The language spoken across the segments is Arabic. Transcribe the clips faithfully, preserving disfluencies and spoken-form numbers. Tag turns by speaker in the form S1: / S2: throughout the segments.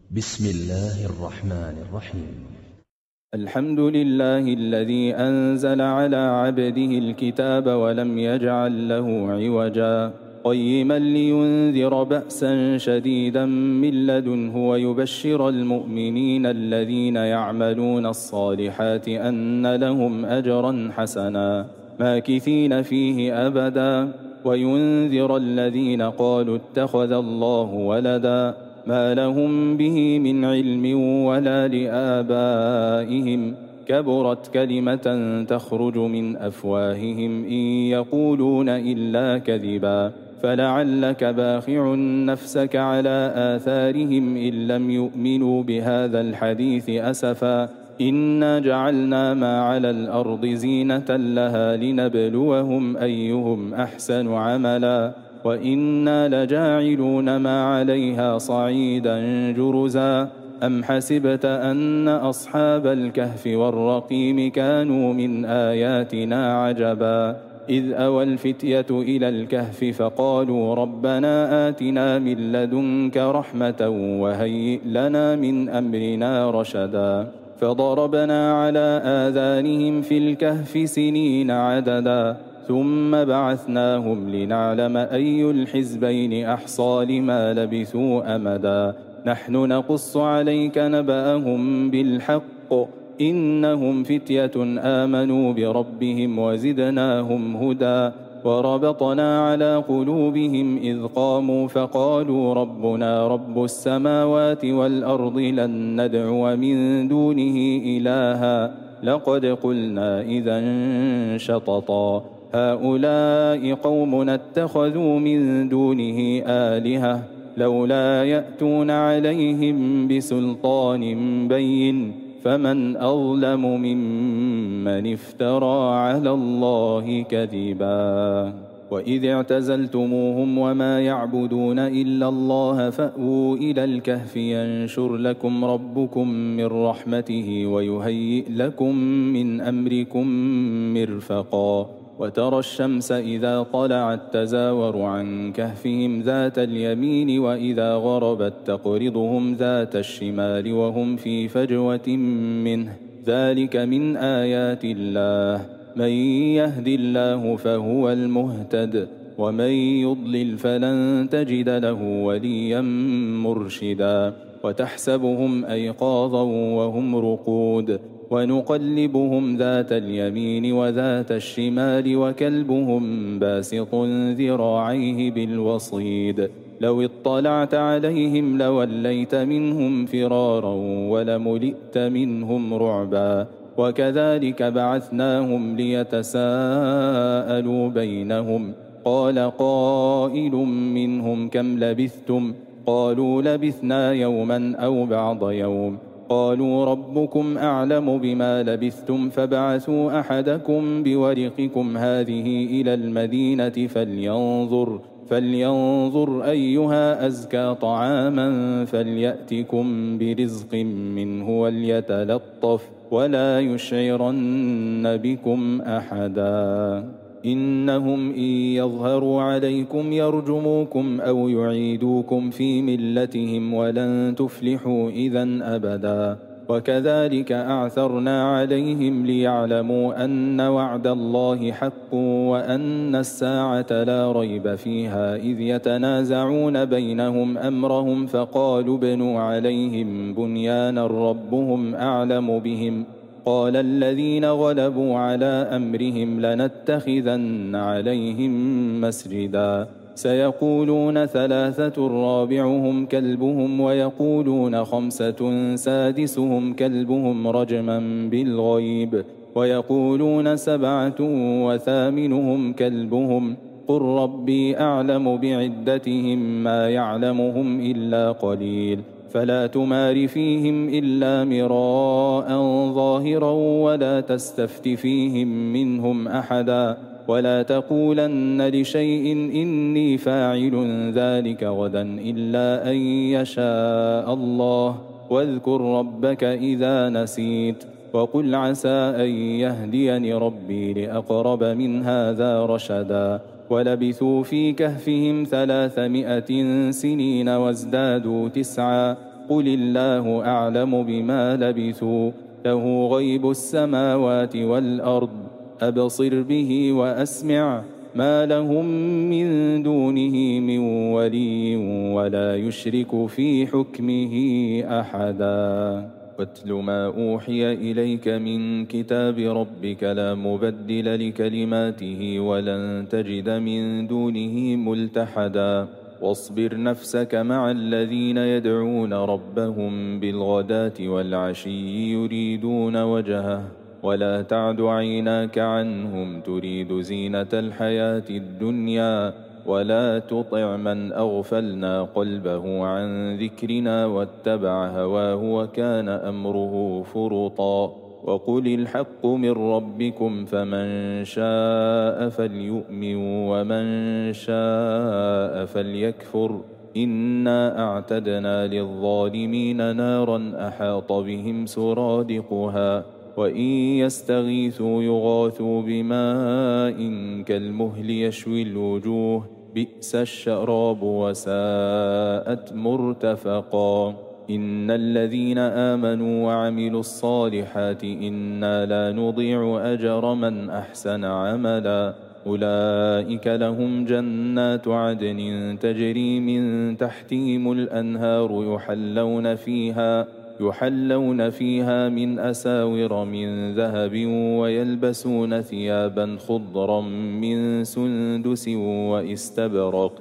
S1: بسم الله الرحمن الرحيم.
S2: الحمد لله الذي أنزل على عبده الكتاب ولم يجعل له عوجا قيما لينذر بأسا شديدا من لدنه ويبشر المؤمنين الذين يعملون الصالحات أن لهم أجرا حسنا ماكثين فيه أبدا وينذر الذين قالوا اتخذ الله ولدا ما لهم به من علم ولا لآبائهم كبرت كلمة تخرج من أفواههم إن يقولون إلا كذبا فلعلك باخع نفسك على آثارهم إن لم يؤمنوا بهذا الحديث أسفا إنا جعلنا ما على الأرض زينة لها لنبلوهم أيهم أحسن عملا وإنا لجاعلون ما عليها صعيدا جرزا أم حسبت أن أصحاب الكهف والرقيم كانوا من آياتنا عجبا إذ أوى الفتية إلى الكهف فقالوا ربنا آتنا من لدنك رحمة وهيئ لنا من أمرنا رشدا فضربنا على آذانهم في الكهف سنين عددا ثم بعثناهم لنعلم أي الحزبين أحصى لما لبثوا أمدا نحن نقص عليك نبأهم بالحق إنهم فتية آمنوا بربهم وزدناهم هدى وربطنا على قلوبهم إذ قاموا فقالوا ربنا رب السماوات والأرض لن ندعو من دونه إلها لقد قلنا إذا شططا هؤلاء قومنا اتخذوا من دونه آلهة لولا يأتون عليهم بسلطان بين فمن أظلم ممن افترى على الله كذبا وإذ اعتزلتموهم وما يعبدون إلا الله فأووا إلى الكهف ينشر لكم ربكم من رحمته ويهيئ لكم من أمركم مرفقا وترى الشمس إذا طلعت تزاور عن كهفهم ذات اليمين وإذا غربت تقرضهم ذات الشمال وهم في فجوة منه ذلك من آيات الله من يهد الله فهو المهتد ومن يضلل فلن تجد له وليا مرشدا وتحسبهم أيقاظا وهم رقود ونقلبهم ذات اليمين وذات الشمال وكلبهم باسط ذراعيه بالوصيد لو اطلعت عليهم لوليت منهم فرارا ولملئت منهم رعبا وكذلك بعثناهم ليتساءلوا بينهم قال قائل منهم كم لبثتم قالوا لبثنا يوما أو بعض يوم قالوا ربكم أعلم بما لبثتم فابعثوا أحدكم بورقكم هذه إلى المدينة فلينظر فلينظر أيها أزكى طعاما فليأتكم برزق منه وليتلطف ولا يشعرن بكم أحدا إنهم إن يظهروا عليكم يرجموكم أو يعيدوكم في ملتهم ولن تفلحوا إذن أبدا وكذلك أعثرنا عليهم ليعلموا أن وعد الله حق وأن الساعة لا ريب فيها إذ يتنازعون بينهم أمرهم فقالوا بنوا عليهم بنيانا ربهم أعلم بهم قال الذين غلبوا على أمرهم لنتخذن عليهم مسجدا سيقولون ثلاثة رابعهم كلبهم ويقولون خمسة سادسهم كلبهم رجما بالغيب ويقولون سبعة وثامنهم كلبهم قل ربي أعلم بعدتهم ما يعلمهم إلا قليل فلا تمار فيهم إلا مراء ظاهرا ولا تستفت فيهم منهم أحدا ولا تقولن لشيء إني فاعل ذلك غدا إلا أن يشاء الله واذكر ربك إذا نسيت وقل عسى أن يهديني ربي لأقرب من هذا رشدا ولبثوا في كهفهم ثلاثمائة سنين وازدادوا تسعا قل الله أعلم بما لبثوا له غيب السماوات والأرض أبصر به وأسمع ما لهم من دونه من ولي ولا يشرك في حكمه أحدا واتل ما أوحي إليك من كتاب ربك لا مبدل لكلماته ولن تجد من دونه ملتحدا واصبر نفسك مع الذين يدعون ربهم بالغداة والعشي يريدون وجهه ولا تعد عيناك عنهم تريد زينة الحياة الدنيا ولا تطع من أغفلنا قلبه عن ذكرنا واتبع هواه وكان أمره فرطا وقل الحق من ربكم فمن شاء فليؤمن ومن شاء فليكفر إنا أعتدنا للظالمين نارا أحاط بهم سرادقها وإن يستغيثوا يغاثوا بماء كالمهل يشوي الوجوه بئس الشراب وساءت مرتفقا إن الذين آمنوا وعملوا الصالحات إنا لا نضيع أجر من أحسن عملا أولئك لهم جنات عدن تجري من تحتهم الأنهار يحلون فيها يحلون فيها من أساور من ذهب ويلبسون ثيابا خضرا من سندس واستبرق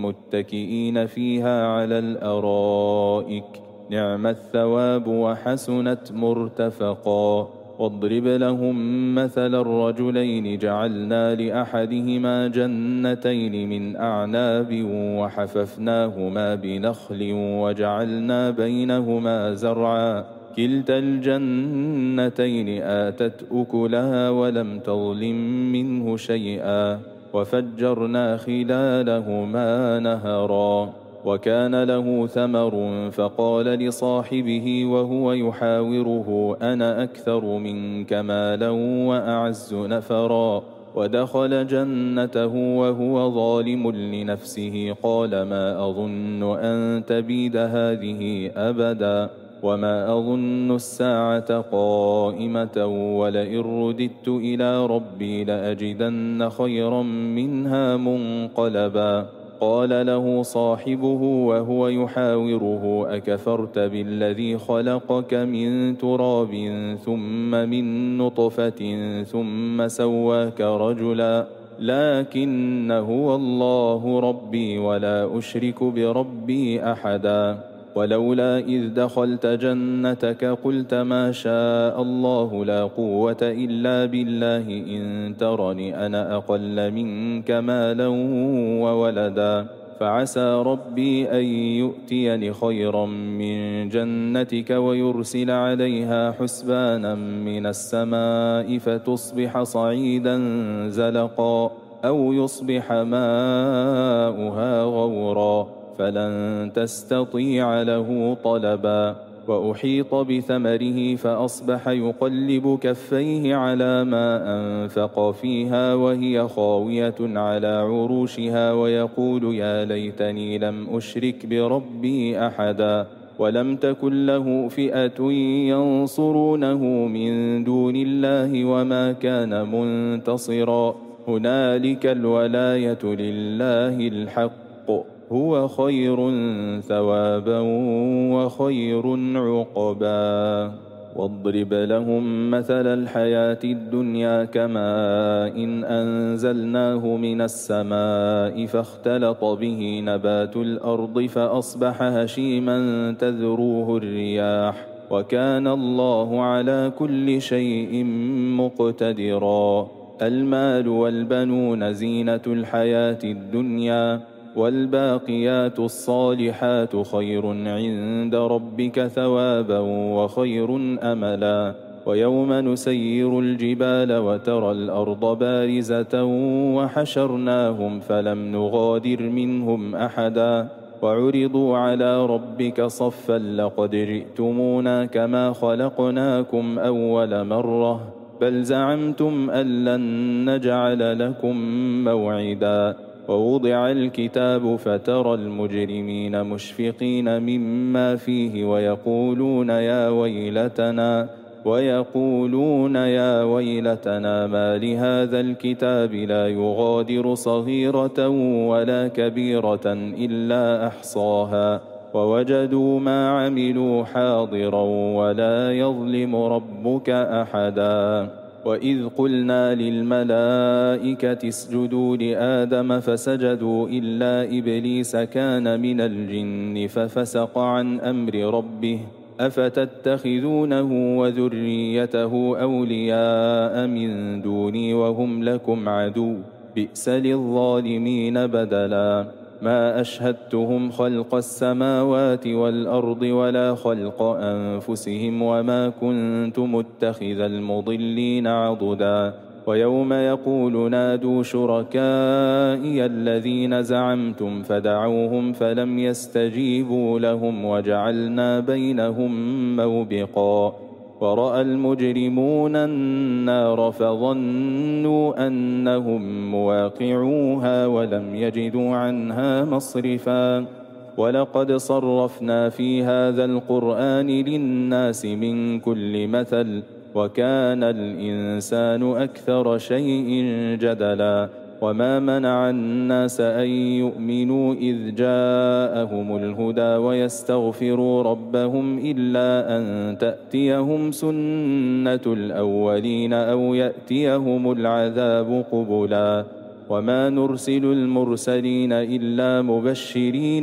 S2: متكئين فيها على الأرائك نعم الثواب وحسنت مرتفقا واضرب لهم مثل الرجلين جعلنا لأحدهما جنتين من أعناب وحففناهما بنخل وجعلنا بينهما زرعا كلتا الجنتين آتت أكلها ولم تظلم منه شيئا وفجرنا خلالهما نهرا وكان له ثمر فقال لصاحبه وهو يحاوره أنا أكثر منك مالا وأعز نفرا ودخل جنته وهو ظالم لنفسه قال ما أظن أن تبيد هذه أبدا وما أظن الساعة قائمة ولئن رددت إلى ربي لأجدن خيرا منها منقلبا قال له صاحبه وهو يحاوره أكفرت بالذي خلقك من تراب ثم من نطفة ثم سواك رجلا لكن هو الله ربي ولا أشرك بربي أحدا ولولا إذ دخلت جنتك قلت ما شاء الله لا قوة إلا بالله إن ترني أنا أقل منك مالا وولدا فعسى ربي أن يؤتيني خيرا من جنتك ويرسل عليها حسبانا من السماء فتصبح صعيدا زلقا أو يصبح ماؤها غورا فلن تستطيع له طلبا وأحيط بثمره فأصبح يقلب كفيه على ما أنفق فيها وهي خاوية على عروشها ويقول يا ليتني لم أشرك بربي أحدا ولم تكن له فئة ينصرونه من دون الله وما كان منتصرا هنالك الولاية لله الحق هو خير ثوابا وخير عقبا واضرب لهم مثل الحياة الدنيا كماء إن أنزلناه من السماء فاختلط به نبات الأرض فأصبح هشيما تذروه الرياح وكان الله على كل شيء مقتدرا المال والبنون زينة الحياة الدنيا والباقيات الصالحات خير عند ربك ثوابا وخير أملا ويوم نسير الجبال وترى الأرض بارزة وحشرناهم فلم نغادر منهم أحدا وعرضوا على ربك صفا لقد جئتمونا كما خلقناكم أول مرة بل زعمتم أن لن نجعل لكم موعدا ووضع الكتاب فترى المجرمين مشفقين مما فيه ويقولون يا ويلتنا ويقولون يا ويلتنا ما لهذا الكتاب لا يغادر صغيرة ولا كبيرة إلا أحصاها ووجدوا ما عملوا حاضرا ولا يظلم ربك أحدا. وإذ قلنا للملائكة اسجدوا لآدم فسجدوا إلا إبليس كان من الجن ففسق عن أمر ربه أفتتخذونه وذريته أولياء من دوني وهم لكم عدو بئس للظالمين بدلا. ما أشهدتهم خلق السماوات والأرض ولا خلق أنفسهم وما كنت متخذ المضلين عضدا. ويوم يقول نادوا شركائي الذين زعمتم فدعوهم فلم يستجيبوا لهم وجعلنا بينهم موبقا. ورأى المجرمون النار فظنوا أنهم مواقعوها ولم يجدوا عنها مصرفا. ولقد صرفنا في هذا القرآن للناس من كل مثل وكان الإنسان أكثر شيء جدلا. وما منع الناس أن يؤمنوا إذ جاءهم الهدى ويستغفروا ربهم إلا أن تأتيهم سنة الأولين أو يأتيهم العذاب قبلا. وما نرسل المرسلين إلا مبشرين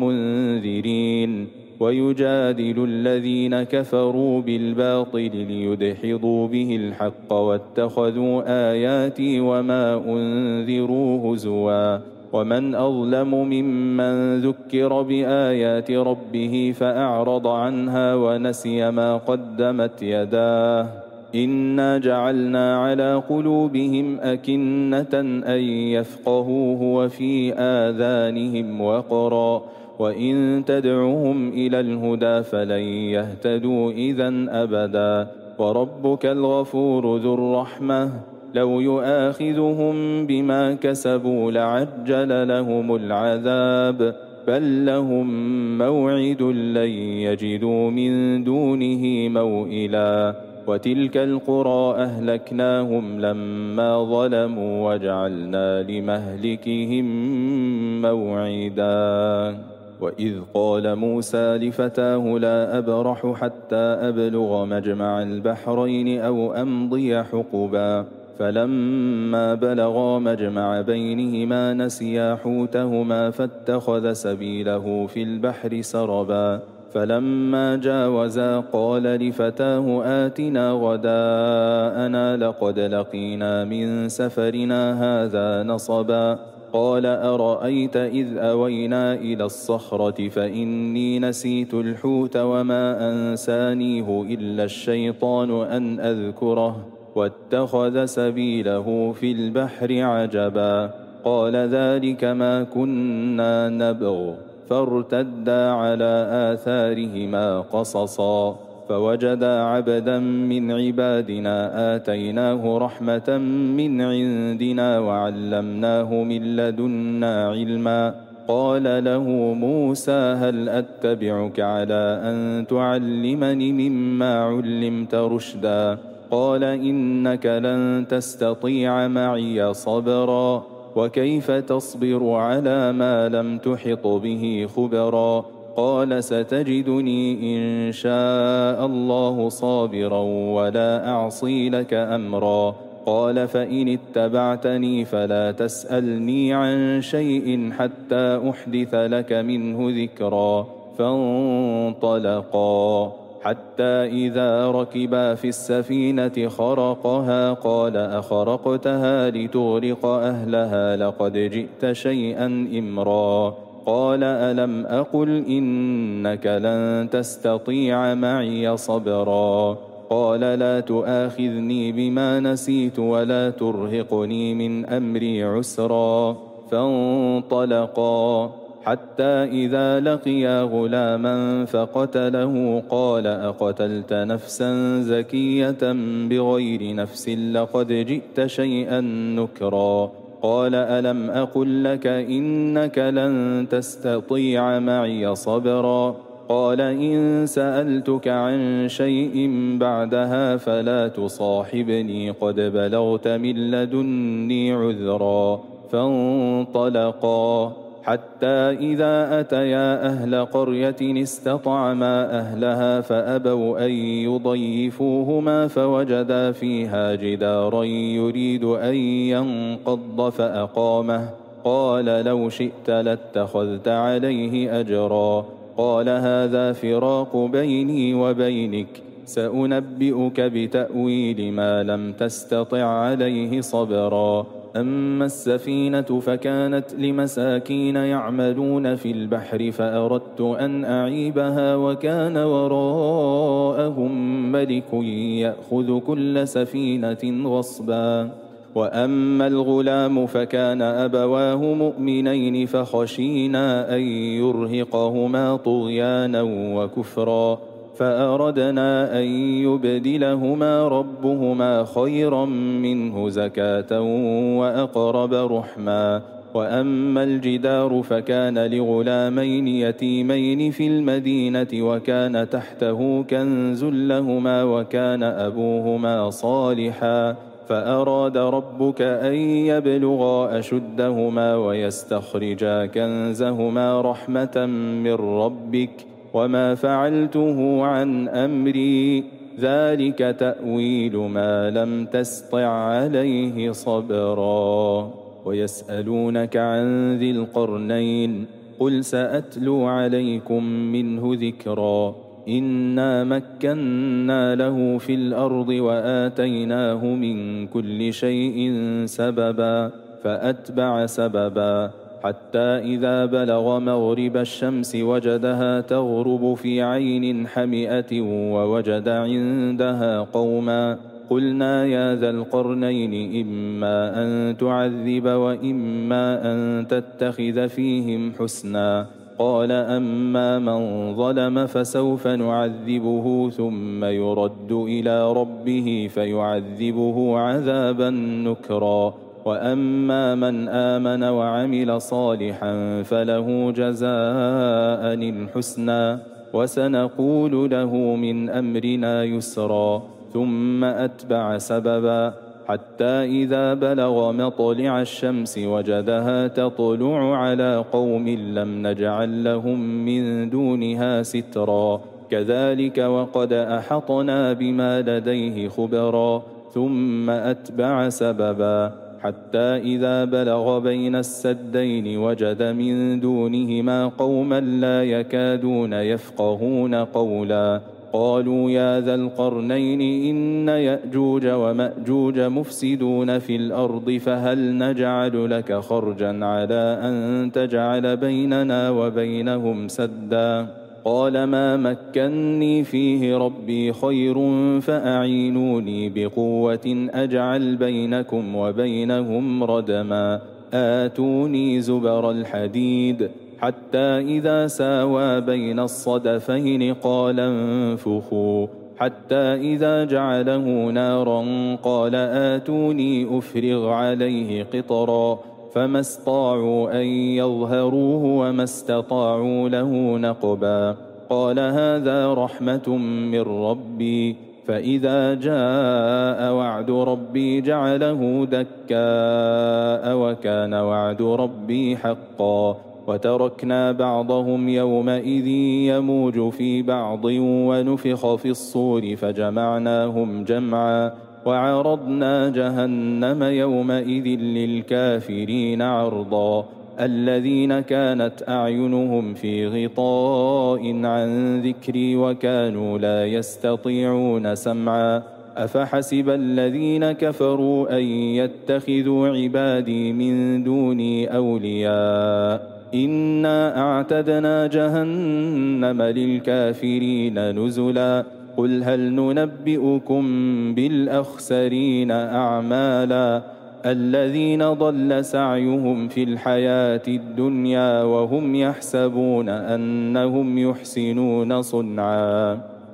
S2: ومنذرين ويجادل الذين كفروا بالباطل ليدحضوا به الحق واتخذوا آياتي وما أنذروا هزوا. ومن أظلم ممن ذكر بآيات ربه فأعرض عنها ونسي ما قدمت يداه إنا جعلنا على قلوبهم أكنة أن يفقهوه وفي آذانهم وقرا وإن تدعوهم إلى الهدى فلن يهتدوا إذن أبدا. وربك الغفور ذو الرحمة لو يؤاخذهم بما كسبوا لعجل لهم العذاب بل لهم موعد لن يجدوا من دونه موئلا. وتلك القرى أهلكناهم لما ظلموا وجعلنا لمهلكهم موعدا. وإذ قال موسى لفتاه لا أبرح حتى أبلغ مجمع البحرين أو أمضي حقبا فلما بلغا مجمع بينهما نسيا حوتهما فاتخذ سبيله في البحر سربا. فلما جاوزا قال لفتاه آتنا غداءنا لقد لقينا من سفرنا هذا نصبا. قال أرأيت إذ أوينا إلى الصخرة فإني نسيت الحوت وما أنسانيه إلا الشيطان أن أذكره واتخذ سبيله في البحر عجبا. قال ذلك ما كنا نبغ فارتدا على آثارهما قصصا. فوجدا عبدا من عبادنا آتيناه رحمة من عندنا وعلمناه من لدنا علما. قال له موسى هل أتبعك على أن تعلمني مما علمت رشدا. قال إنك لن تستطيع معي صبرا وكيف تصبر على ما لم تحط به خبرا. قال ستجدني إن شاء الله صابرا ولا أعصي لك أمرا. قال فإن اتبعتني فلا تسألني عن شيء حتى أحدث لك منه ذكرا. فانطلقا حتى إذا ركبا في السفينة خرقها قال أخرقتها لتغرق أهلها لقد جئت شيئا إمرا. قال ألم أقل إنك لن تستطيع معي صبرا. قال لا تؤاخذني بما نسيت ولا ترهقني من أمري عسرا. فانطلقا حتى إذا لقيا غلاما فقتله قال أقتلت نفسا زكية بغير نفس لقد جئت شيئا نكرا. قال ألم أقل لك إنك لن تستطيع معي صبرا قال إن سألتك عن شيء بعدها فلا تصاحبني قد بلغت من لدني عذرا فانطلقا حتى إذا أتيا أهل قرية استطعما أهلها فأبوا أن يضيفوهما فوجدا فيها جدارا يريد أن ينقض فأقامه قال لو شئت لاتخذت عليه أجرا قال هذا فراق بيني وبينك سأنبئك بتأويل ما لم تستطع عليه صبرا أما السفينة فكانت لمساكين يعملون في البحر فأردت أن أعيبها وكان وراءهم ملك يأخذ كل سفينة غصبا وأما الغلام فكان أبواه مؤمنين فخشينا أن يرهقهما طغيانا وكفرا فأردنا أن يبدلهما ربهما خيرا منه زكاة وأقرب رحما وأما الجدار فكان لغلامين يتيمين في المدينة وكان تحته كنز لهما وكان أبوهما صالحا فأراد ربك أن يبلغا أشدهما ويستخرجا كنزهما رحمة من ربك وما فعلته عن أمري ذلك تأويل ما لم تسطع عليه صبرا ويسألونك عن ذي القرنين قل سأتلو عليكم منه ذكرا إنا مكنا له في الأرض وآتيناه من كل شيء سببا فأتبع سببا حتى إذا بلغ مغرب الشمس وجدها تغرب في عين حمئة ووجد عندها قوما قلنا يا ذا القرنين إما أن تعذب وإما أن تتخذ فيهم حسنا قال أما من ظلم فسوف نعذبه ثم يرد إلى ربه فيعذبه عذابا نكرا وأما من آمن وعمل صالحا فله جزاء الحسنى وسنقول له من أمرنا يسرا ثم أتبع سببا حتى إذا بلغ مطلع الشمس وجدها تطلع على قوم لم نجعل لهم من دونها سترا كذلك وقد أحطنا بما لديه خبرا ثم أتبع سببا حتى إذا بلغ بين السدين وجد من دونهما قوما لا يكادون يفقهون قولا قالوا يا ذا القرنين إن يأجوج ومأجوج مفسدون في الأرض فهل نجعل لك خرجا على أن تجعل بيننا وبينهم سدا قال ما مكني فيه ربي خير فأعينوني بقوة أجعل بينكم وبينهم ردما آتوني زبر الحديد حتى إذا ساوى بين الصدفين قال انفخوا حتى إذا جعله نارا قال آتوني أفرغ عليه قطرا فما استطاعوا أن يظهروه وما استطاعوا له نقبا قال هذا رحمة من ربي فإذا جاء وعد ربي جعله دكاء وكان وعد ربي حقا وتركنا بعضهم يومئذ يموج في بعض ونفخ في الصور فجمعناهم جمعا وعرضنا جهنم يومئذ للكافرين عرضا الذين كانت أعينهم في غطاء عن ذكري وكانوا لا يستطيعون سمعا أفحسب الذين كفروا أن يتخذوا عبادي من دوني أولياء إنا أعتدنا جهنم للكافرين نزلا قل هل ننبئكم بالأخسرين أعمالا الذين ضل سعيهم في الحياة الدنيا وهم يحسبون أنهم يحسنون صنعا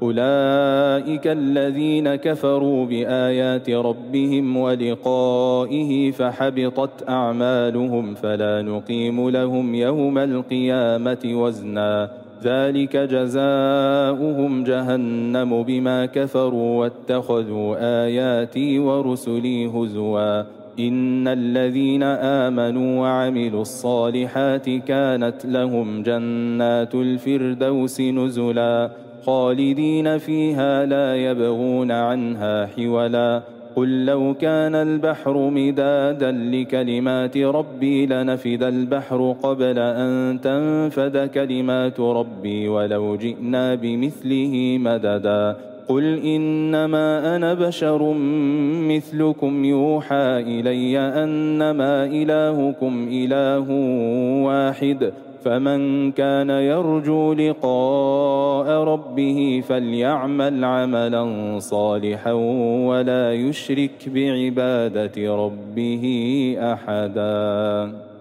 S2: أولئك الذين كفروا بآيات ربهم ولقائه فحبطت أعمالهم فلا نقيم لهم يوم القيامة وزنا ذلك جزاؤهم جهنم بما كفروا واتخذوا آياتي ورسلي هزوا إن الذين آمنوا وعملوا الصالحات كانت لهم جنات الفردوس نزلا خالدين فيها لا يبغون عنها حولا قل لو كان البحر مدادا لكلمات ربي لنفد البحر قبل أن تنفد كلمات ربي ولو جئنا بمثله مددا قل إنما أنا بشر مثلكم يوحى إلي أنما إلهكم إله واحد فمن كان يرجو لقاء ربه فليعمل عملا صالحا ولا يشرك بعبادة ربه أحدا.